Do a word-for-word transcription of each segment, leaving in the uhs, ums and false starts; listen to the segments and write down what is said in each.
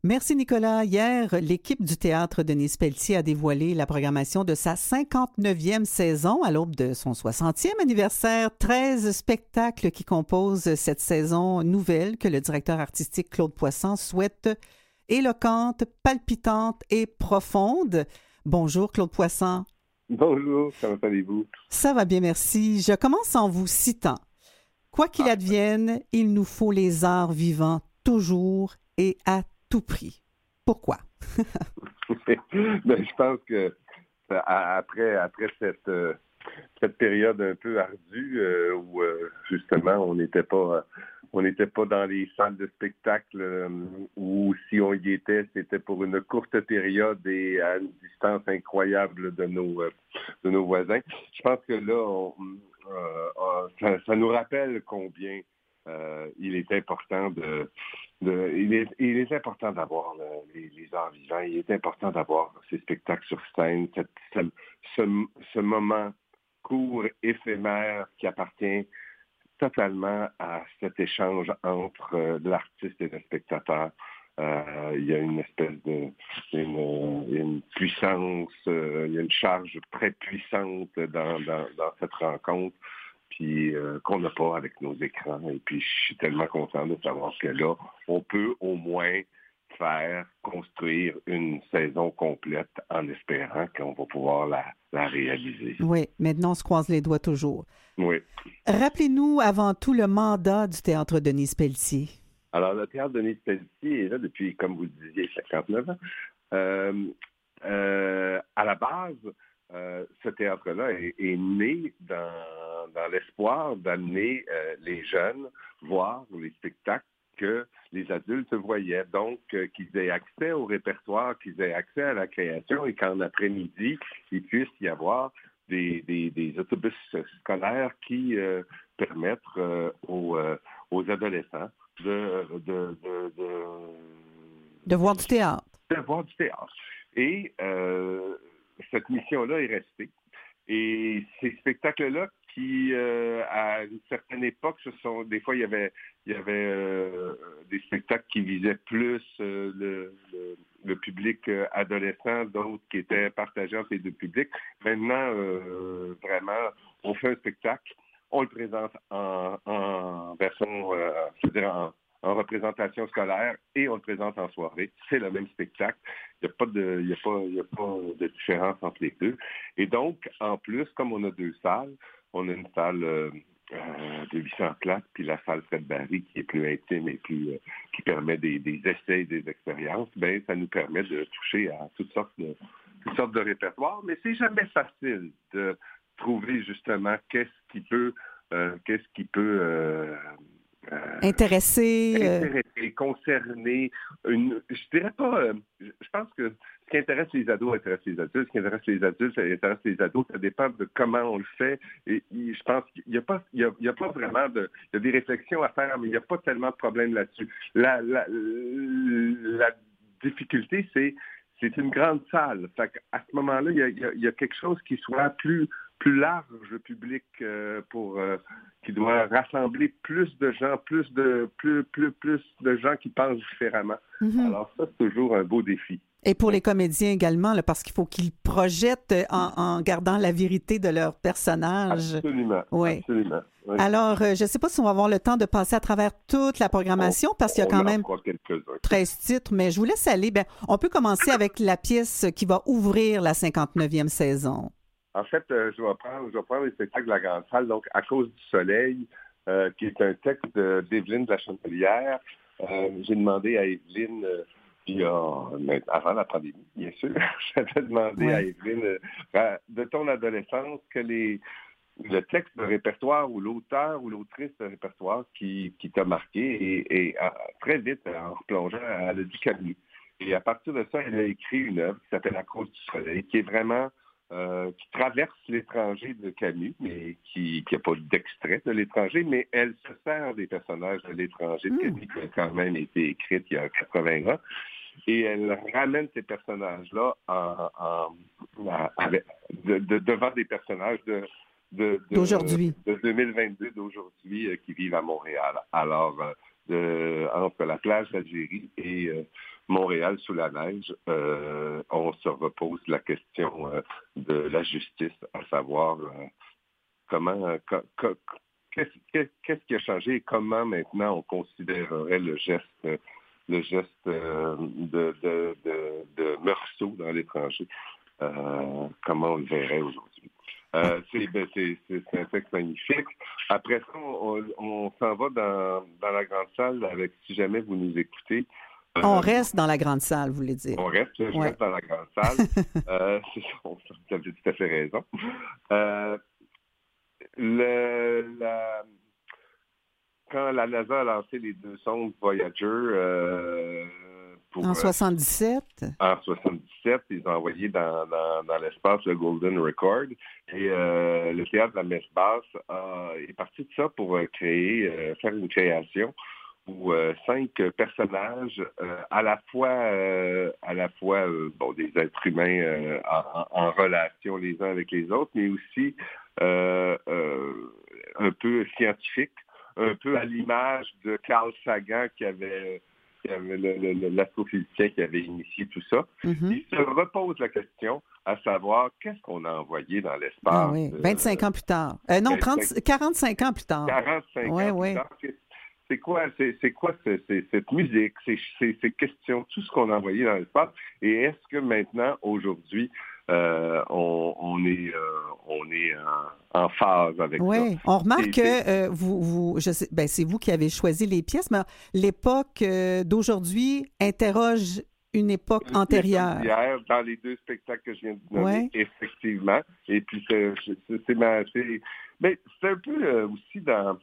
Merci Nicolas. Hier, l'équipe du Théâtre Denise Pelletier a dévoilé la programmation de sa cinquante-neuvième saison à l'aube de son soixantième anniversaire. treize spectacles qui composent cette saison nouvelle que le directeur artistique Claude Poisson souhaite éloquente, palpitante et profonde. Bonjour Claude Poisson. Bonjour, comment allez-vous? Ça va bien, merci. Je commence en vous citant. Quoi qu'il advienne, il nous faut les arts vivants toujours et à tout prix. Pourquoi? ben, je pense que après, après cette, euh, cette période un peu ardue euh, où euh, justement on n'était pas on n'était pas dans les salles de spectacle euh, ou si on y était, c'était pour une courte période et à une distance incroyable de nos euh, de nos voisins. Je pense que là, on, euh, ça, ça nous rappelle combien Euh, il est important de, de il, est, il est important d'avoir le, les, les arts vivants, il est important d'avoir ces spectacles sur scène, cette, ce, ce, ce moment court, éphémère qui appartient totalement à cet échange entre euh, l'artiste et le spectateur. Euh, il y a une espèce de une, une puissance, euh, il y a une charge très puissante dans, dans, dans cette rencontre. Puis euh, qu'on n'a pas avec nos écrans. Et puis, je suis tellement content de savoir que là, on peut au moins faire construire une saison complète en espérant qu'on va pouvoir la, la réaliser. Oui, maintenant, on se croise les doigts toujours. Oui. Rappelez-nous avant tout le mandat du Théâtre Denise Pelletier. Alors, le Théâtre Denise Pelletier est là depuis, comme vous le disiez, cinquante-neuf ans. Euh, euh, à la base, Euh, ce théâtre-là est, est né dans, dans l'espoir d'amener euh, les jeunes voir les spectacles que les adultes voyaient. Donc, euh, qu'ils aient accès au répertoire, qu'ils aient accès à la création et qu'en après-midi, il puisse y avoir des, des, des autobus scolaires qui euh, permettent euh, aux, euh, aux adolescents de, de, de, de, de voir du théâtre. De voir du théâtre. Et euh, cette mission-là est restée. Et ces spectacles-là qui, euh, à une certaine époque, ce sont des fois, il y avait, il y avait euh, des spectacles qui visaient plus euh, le, le, le public euh, adolescent, d'autres qui étaient partagés entre les deux publics. Maintenant, euh, vraiment, on fait un spectacle, on le présente en, en version, euh, je veux dire, en en représentation scolaire et on le présente en soirée. C'est le même spectacle. Il n'y a pas de, il y a pas, il y a pas de différence entre les deux. Et donc, en plus, comme on a deux salles, on a une salle euh, de huit cents places, puis la salle Fred Barry qui est plus intime et plus, euh, qui permet des, des essais et des expériences, ben ça nous permet de toucher à toutes sortes de, toutes sortes de répertoires. Mais c'est jamais facile de trouver justement qu'est-ce qui peut, euh, qu'est-ce qui peut euh, Euh, intéressé, intéressé, concerné. Une, je dirais pas. Euh, je pense que ce qui intéresse les ados intéresse les adultes. Ce qui intéresse les adultes, ça intéresse les ados. Ça dépend de comment on le fait. Et, et je pense qu'il n'y a pas, il y a, il y a pas vraiment de. Il y a des réflexions à faire, mais il n'y a pas tellement de problème là-dessus. La, la, la difficulté, c'est c'est une grande salle. Fait qu'à ce moment-là, il y a, il y a, il y a quelque chose qui soit plus plus large public euh, pour euh, qui doit rassembler plus de gens, plus de plus plus plus de gens qui pensent différemment. Mm-hmm. Alors ça, c'est toujours un beau défi. Et pour les comédiens également, là, parce qu'il faut qu'ils projettent en, en gardant la vérité de leur personnage. Absolument. Oui. Absolument. Oui. Alors, euh, je ne sais pas si on va avoir le temps de passer à travers toute la programmation, on, parce qu'il y a quand même treize titres, mais je vous laisse aller. Bien, on peut commencer avec la pièce qui va ouvrir la cinquante-neuvième saison. En fait, euh, je vais prendre, je vais prendre les spectacles de la Grande Salle, donc À cause du soleil, euh, qui est un texte de, d'Evelyne de la Chantelière. Euh, j'ai demandé à Evelyne, euh, puis euh, avant la pandémie, bien sûr, j'avais demandé oui. à Evelyne, euh, de ton adolescence, que les le texte de répertoire ou l'auteur ou l'autrice de répertoire qui, qui t'a marqué et, et à, très vite, en replongeant, elle a dit Camus. Et à partir de ça, elle a écrit une œuvre qui s'appelle À cause du soleil, qui est vraiment Euh, qui traverse l'étranger de Camus, mais qui n'a pas d'extrait de l'étranger, mais elle se sert des personnages de l'étranger de Camus, qui a quand même été écrite il y a quatre-vingts ans, et elle ramène ces personnages-là en, en, en, avec, de, de, devant des personnages de, de, de, d'aujourd'hui. de deux mille vingt-deux, d'aujourd'hui, euh, qui vivent à Montréal. Alors, euh, de, entre la plage d'Algérie et euh, Montréal sous la neige, euh, on se repose la question euh, de la justice, à savoir euh, comment, euh, co- co- qu'est-ce, qu'est-ce qui a changé et comment maintenant on considérerait le geste, le geste euh, de, de, de, de Meursault dans l'étranger, euh, comment on le verrait aujourd'hui. Euh, c'est, ben, c'est, c'est, c'est un texte magnifique. Après ça, on, on s'en va dans, dans la grande salle avec, si jamais vous nous écoutez. Euh, on reste dans la grande salle, vous voulez dire. On reste, je ouais. reste dans la grande salle. euh, c'est ça, vous avez tout à fait raison. Euh, le, la, quand la NASA a lancé les deux sondes Voyager euh, pour, en soixante-dix-sept? Euh, en soixante-dix-sept, ils ont envoyé dans, dans, dans l'espace le Golden Record. Et euh, le théâtre de la Messe Basse euh, est parti de ça pour euh, créer, euh, faire une création où euh, cinq personnages, euh, à la fois, euh, à la fois euh, bon, des êtres humains euh, en, en relation les uns avec les autres, mais aussi euh, euh, un peu scientifiques, un peu à l'image de Carl Sagan qui avait, qui avait le, le, le, l'astrophysicien qui avait initié tout ça. Mm-hmm. Il se repose la question à savoir qu'est-ce qu'on a envoyé dans l'espace. Ah oui, vingt-cinq euh, ans plus tard. Euh, non, trente, quarante-cinq ans plus tard. quarante-cinq ouais, ans ouais. plus tard. C'est quoi, c'est, c'est quoi c'est, c'est, cette musique, c'est, c'est, ces questions, tout ce qu'on a envoyé dans l'espace? Et est-ce que maintenant, aujourd'hui, euh, on, on est, euh, on est en, en phase avec oui. ça? Oui, on remarque c'est, que euh, vous, vous je sais, ben, c'est vous qui avez choisi les pièces, mais l'époque euh, d'aujourd'hui interroge une époque une antérieure. Hier, dans les deux spectacles que je viens de nommer, ouais. effectivement. Et puis, c'est, c'est, c'est, ma, c'est, mais c'est un peu euh, aussi dans...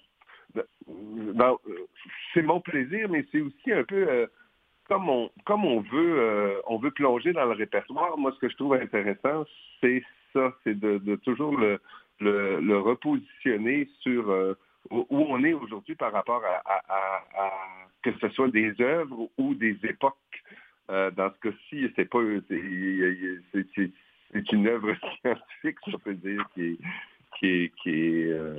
Dans, c'est mon plaisir, mais c'est aussi un peu euh, comme on comme on veut euh, on veut plonger dans le répertoire. Moi, ce que je trouve intéressant, c'est ça, c'est de, de toujours le, le, le repositionner sur euh, où on est aujourd'hui par rapport à, à, à, à que ce soit des œuvres ou des époques. Euh, dans ce cas-ci, c'est pas c'est, c'est, c'est, c'est une œuvre scientifique, si on peut dire, qui est qui est, qui est euh,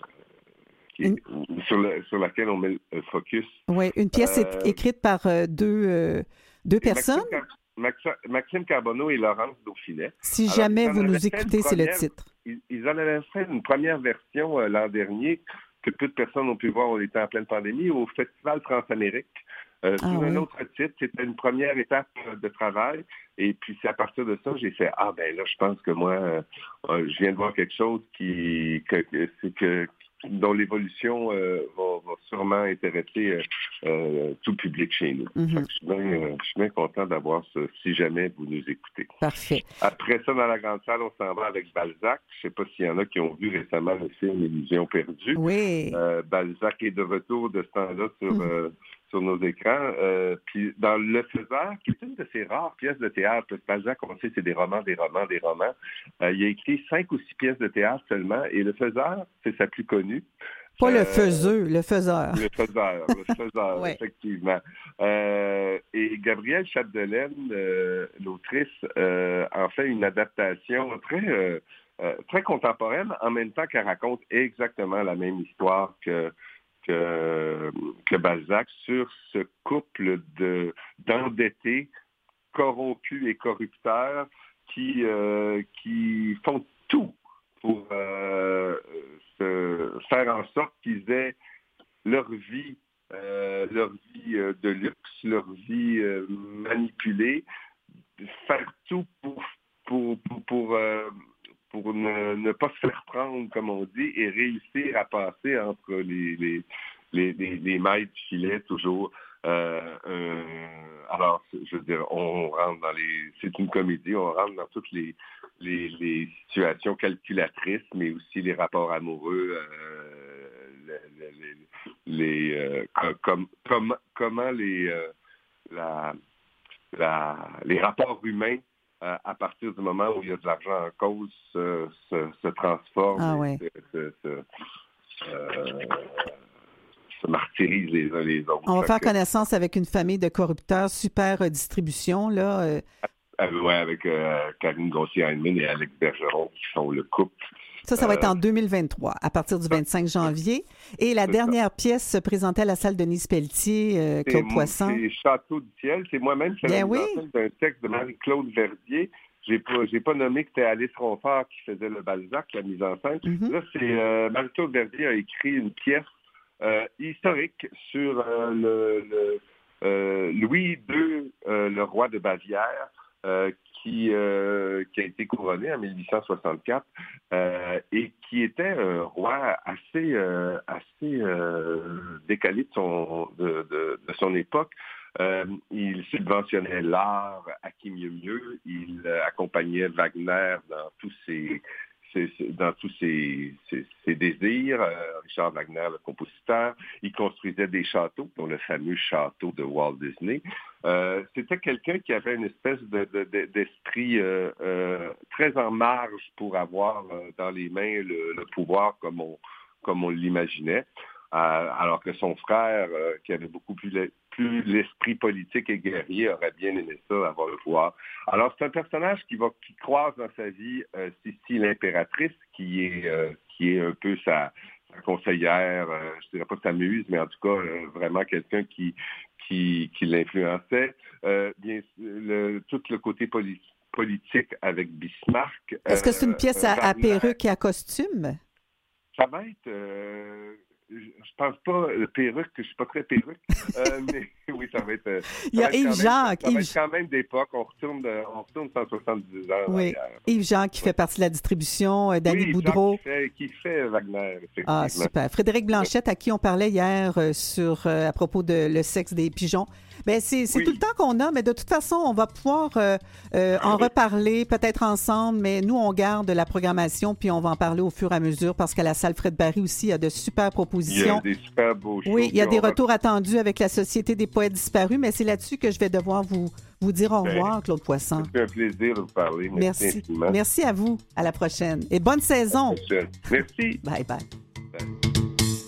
Qui est, une... sur, le, sur laquelle on met le focus. Oui, une pièce euh, écrite par euh, deux, euh, deux personnes. Maxime, Maxime Carbonneau et Laurence Dauphinet. Si Alors, jamais vous nous écoutez, c'est le titre. Ils, ils en avaient fait une première version euh, l'an dernier que peu de personnes ont pu voir. On était en pleine pandémie au Festival Transamérique. Euh, ah, sur oui. un autre titre, c'était une première étape de travail. Et puis, c'est à partir de ça, j'ai fait « Ah, ben là, je pense que moi, euh, je viens de voir quelque chose qui... que, que, c'est que dont l'évolution euh, va, va sûrement intéresser euh, euh, tout public chez nous. Mm-hmm. Je, suis bien, euh, je suis bien content d'avoir ça, si jamais vous nous écoutez. Parfait. Après ça, dans la grande salle, on s'en va avec Balzac. Je ne sais pas s'il y en a qui ont vu récemment le film Illusion perdue. Oui. Euh, Balzac est de retour de ce temps-là sur, mm-hmm. euh, sur nos écrans. Euh, puis dans Le Faiseur, qui est une de ces rares pièces de théâtre, parce que Balzac, on sait, c'est des romans, des romans, des romans. Euh, il a écrit cinq ou six pièces de théâtre seulement, et Le Faiseur, c'est sa plus connue. Pas euh, le faiseux, le faiseur. Le faiseur, le faiseur, ouais. Effectivement. Euh, et Gabrielle Chapdelaine, euh, l'autrice, euh, en fait une adaptation très, euh, euh, très contemporaine, en même temps qu'elle raconte exactement la même histoire que, que, que Balzac sur ce couple de, d'endettés, corrompus et corrupteurs qui, euh, qui font tout pour euh, se faire en sorte qu'ils aient leur vie, euh, leur vie euh, de luxe, leur vie euh, manipulée, faire tout pour, pour, pour, pour, euh, pour ne, ne pas se faire prendre, comme on dit, et réussir à passer entre les, les, les, les, les mailles du filet toujours. Euh, euh, alors, je veux dire, on rentre dans les... C'est une comédie, on rentre dans toutes les, les, les situations calculatrices, mais aussi les rapports amoureux, euh, les, les, les, euh, comme, comme, comment les, euh, la, la, les rapports humains, euh, à partir du moment où il y a de l'argent en cause, se, se, se transforment. Ah, ouais. se, se, se, euh, se martyrisent les uns les autres. On va faire connaissance avec une famille de corrupteurs, super euh, distribution, là. Euh... Euh, oui, avec euh, Karine Gontier-Heinemann et Alex Bergeron, qui sont le couple Ça, ça va être en deux mille vingt-trois, à partir du vingt-cinq janvier. Et la dernière ça. pièce se présentait à la salle Denise Pelletier, euh, Claude Poisson. C'est Château du ciel. C'est moi-même qui ai oui. d'un texte de Marie-Claude Verdier. J'ai pas, j'ai pas nommé que c'était Alice Ronfort qui faisait le Balzac, la mise en scène. Mm-hmm. Là, c'est euh, Marie-Claude Verdier a écrit une pièce euh, historique sur euh, le, le euh, Louis deux, euh, le roi de Bavière, euh, qui, euh, qui a été couronné en mille huit cent soixante-quatre euh, et qui était un roi assez, euh, assez euh, décalé de son, de, de, de son époque. Euh, il subventionnait l'art à qui mieux mieux. Il euh, accompagnait Wagner dans tous ses, ses, ses dans tous ses, ses, ses désirs. Euh, Richard Wagner, le compositeur. Il construisait des châteaux, dont le fameux château de Walt Disney. Euh, c'était quelqu'un qui avait une espèce de, de, de, d'esprit euh, euh, très en marge pour avoir euh, dans les mains le, le pouvoir comme on, comme on l'imaginait. Euh, alors que son frère, euh, qui avait beaucoup plus, le, plus l'esprit politique et guerrier, aurait bien aimé ça, avoir le pouvoir. Alors, c'est un personnage qui va qui croise dans sa vie euh, Sissi l'impératrice, qui est, euh, qui est un peu sa, sa conseillère, euh, je dirais pas sa muse, mais en tout cas, euh, vraiment quelqu'un qui, qui, qui l'influençait. Euh, bien, le, tout le côté politique politique avec Bismarck. Est-ce que c'est une pièce euh, à, à perruque et à costume? Ça va être... Euh, je pense pas, le perruque, je suis pas très perruque, euh, mais oui, ça va être... Ça Il y a Yves Jacques. Ça va être quand même d'époque, on retourne, de, on retourne cent soixante-dix ans. Oui, derrière. Yves Jacques qui oui. fait partie de la distribution, euh, Danny oui, Boudreau. Qui fait, qui fait Wagner, effectivement. Ah, super. Frédéric Blanchette, à qui on parlait hier euh, sur, euh, à propos de le sexe des pigeons. Bien, c'est, c'est oui. tout le temps qu'on a, mais de toute façon, on va pouvoir euh, euh, en reparler peut-être ensemble, mais nous, on garde la programmation, puis on va en parler au fur et à mesure, parce qu'à la salle Fred Barry aussi, il y a de super propositions. Il y a des super beaux shows. Oui, il y a des retours va... attendus avec la Société des poètes disparus, mais c'est là-dessus que je vais devoir vous, vous dire au revoir, Claude Poisson. C'est un plaisir de vous parler. Merci. Merci, Merci à vous. À la prochaine. Et bonne saison. Merci. Bye bye. Bye.